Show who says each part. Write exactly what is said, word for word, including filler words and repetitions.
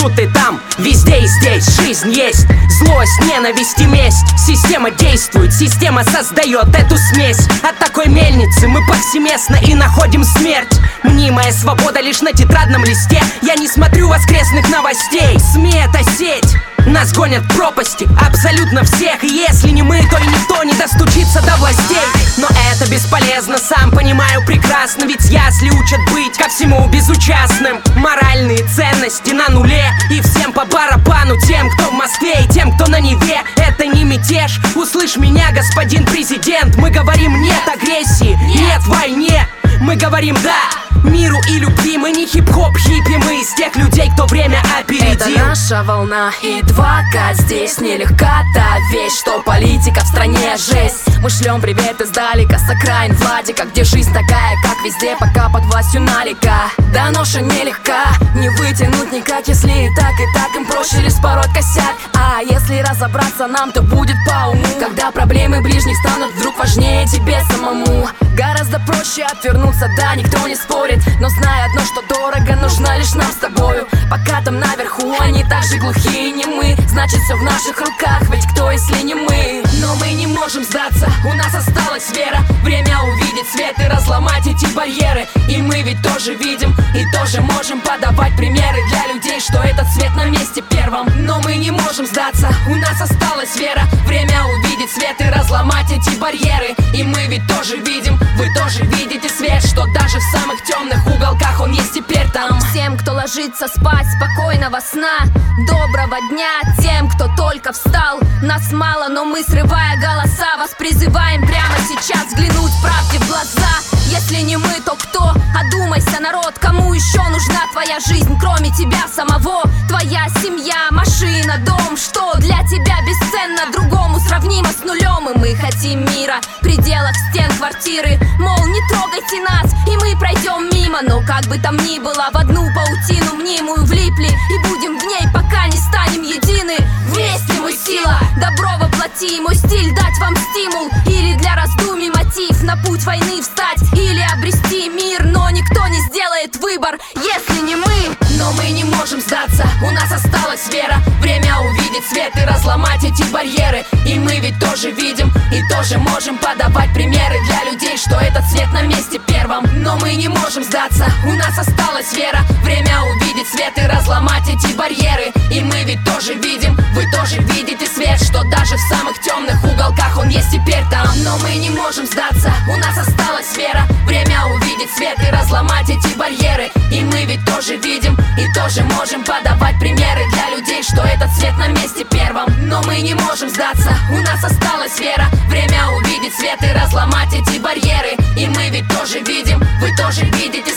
Speaker 1: тут и там, везде и здесь жизнь есть. Злость, ненависть и месть. Система действует, система создает эту смесь. От такой мельницы мы повсеместно и находим смерть. Мнимая свобода лишь на тетрадном листе. Я не смотрю воскресных новостей. СМИ — это сеть. Нас гонят к пропасти, абсолютно всех. И если не мы, то и никто не достучится до властей. Но это бесполезно, сам понимаю прекрасно. Ведь ясли учат быть ко всему безучастным. Моральные ценности на нуле, и всем по барабану. Тем, кто в Москве, и тем, кто на Неве. Это не мятеж, услышь меня, господин президент. Мы говорим нет агрессии, нет войне. Мы говорим да миру и любви. Мы не хип-хоп хиппи, мы из тех людей, кто время опередил.
Speaker 2: Это наша волна и два ка. Здесь нелегка та вещь, что политика в стране жесть. Мы шлем привет издалека, с окраин Владика, где жизнь такая, как везде, пока под властью налика. Да ноша нелегка, не вытянуть никак, если и так, и так им проще лишь пороть косяк. А если разобраться нам, то будет по уму, когда проблемы ближних станут вдруг важнее тебе самому. Гораздо проще отвернуться, да, никто не спорит, но зная одно, что дорого, нужна лишь нам с тобою. Пока там наверху они так же глухие, не мы, значит все в наших руках, ведь кто, если не мы? Но мы не можем сдаться, у нас осталась вера. Время увидеть свет и разломать эти барьеры. И мы ведь тоже видим, и тоже можем подавать примеры для людей, что этот свет на месте первом. Но мы не можем сдаться, у нас осталась вера. Время увидеть свет и разломать эти барьеры. И мы ведь тоже видим, вы тоже видите свет, что даже в самых темных уголках он есть теперь там.
Speaker 3: Всем, кто ложится спать, спокойного сна, доброго дня. Тем, кто только встал, нас мало, но мы, срывая голоса, вас призываем прямо сейчас взглянуть правде в глаза. Если не мы, то кто? Одумайся, народ, кому еще нужна твоя жизнь, кроме тебя самого? Твоя семья, машина, дом, что для тебя бесценно, другому сравнимо с нулем. И мы хотим мира, в пределах стен квартиры, мол, не трогайте нас, и мы пройдем мимо. Но как бы там ни было, в одну паутину мнимую влипли, и будем в ней, пока не станем едины. Вместе мы сила, добро воплоти, мой стиль дать вам стимул, или для раздумий мотив на путь войны встать, или обрести мир, но никто не сделает выбор, если не мы.
Speaker 2: Но мы не можем сдаться, у нас осталась вера. Время увидеть свет и разломать эти барьеры. И мы ведь тоже видим, и тоже можем подавать примеры для людей, что этот свет на месте первом. Но мы не можем сдаться, у нас осталась вера. Время увидеть свет и разломать эти барьеры. И мы ведь тоже видим, вы тоже видите свет, что даже в самых темных уголках он есть теперь там. Но мы не можем сдаться, у нас осталась вера. Время увидеть свет и разломать эти барьеры. И мы ведь тоже видим, и тоже можем подавать примеры для людей, что этот свет на месте первом. Но мы не можем сдаться, у нас осталась вера. Время увидеть свет и разломать эти барьеры. И мы ведь тоже видим, вы тоже видите